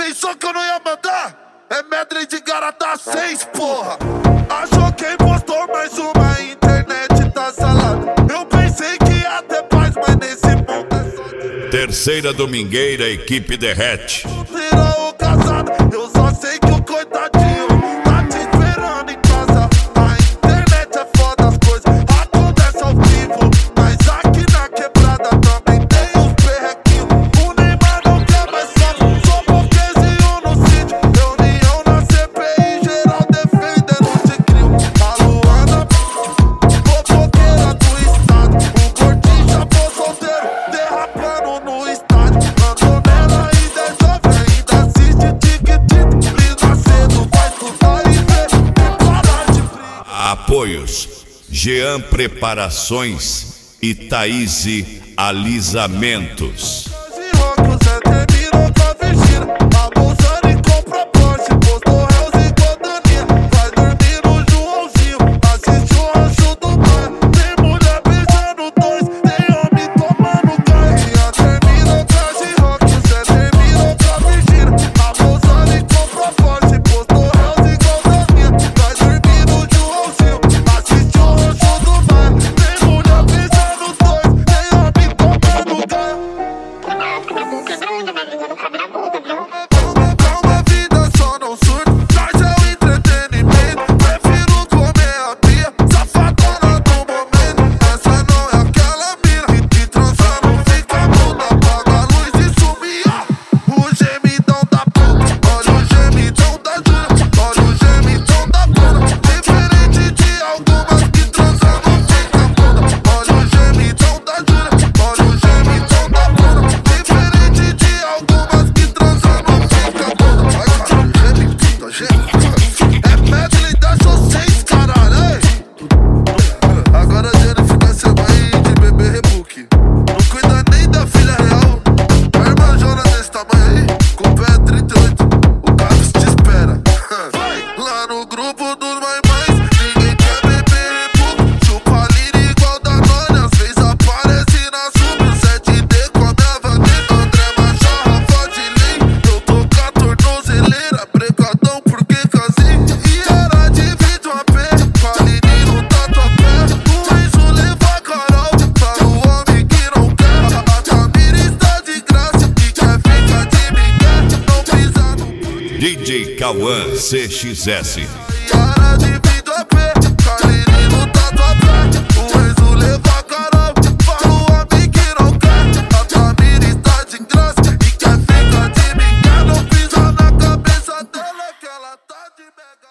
pensou que eu não ia mandar? É medley de Garata 6, porra. Achou que impostor, mais uma internet tá salada. Eu pensei que ia ter paz, mas nesse mundo é só... Terceira domingueira, equipe derrete. Tirou o casado, eu só sei que o coitadinho tá te esperando em casa. A internet é foda, as coisas acontecem ao vivo, mas aqui na quebrada também tem uns perrequinhos. O Neymar não quer mais só porquezinho no sítio. Reunião na CPI, geral defendendo de crime. A Luana, fofoqueira do estado. O gordinho chapou solteiro, derrapando no estádio. Andou nela e resolve, ainda assiste tic-tic. Lisa cedo, vai estudar e ver, e parar de briga. Apoios: Jean Preparações e Thaís Alisamentos. Você terminou com a Virgínia, abusando e compra Porsche, postou réus e Godaninha. Vai dormir no Joãozinho, assiste o Rancho do Bairro. Tem mulher beijando dois, tem homem tomando carrinha. Terminou com a G-Rock, você terminou com a Virgínia, abusando e compra Porsche, postou réus e Godaninha. Vai dormir no Joãozinho, assiste o Rancho do Bairro. Tem mulher beijando dois, tem homem tomando carrinha. Calma, vida só não surta, nós é o entretenimento. Prefiro comer a pia, safadona do momento. Essa não é aquela mina que transando fica muda, apaga a luz e sumia. O gemidão da puta, olha o gemidão da Júlia, olha o gemidão da Bruna. Diferente de algumas que transando fica muda. Olha o gemidão da Júlia, olha o gemidão da Bruna. Diferente de algumas que transando fica muda. Ai, caralho, gemidão, é medley da J6, caralho, ei. Agora a Jennifer vai ser mãe de bebê rebook. Não cuida nem da filha real. A irmã Jona desse tamanho aí, com o pé 38, o Carlos te espera. Lá no grupo dos mais, ninguém quer beber rebook. Chupa lira igual da Nona, às vezes aparece na sub. O 7D come a Vanessa, André Machado, Rafa de Lei. Eu tô com a tornozeleira, brecadão porque casei. E era de vidro a pé, Paline no tatuapé. O Enzo leva a Carol, para o homem que não quer. A Tamira está de graça, e quer ficar de migué. Não pisa no... DJ Cauã CXS. Cara de vidro a pé, Paline no tatuapé. O Enzo leva a Carol, para o homem que não quer. A Tamira está de graça, e quer ficar de migué. Não pisa na cabeça dela que ela tá de mega.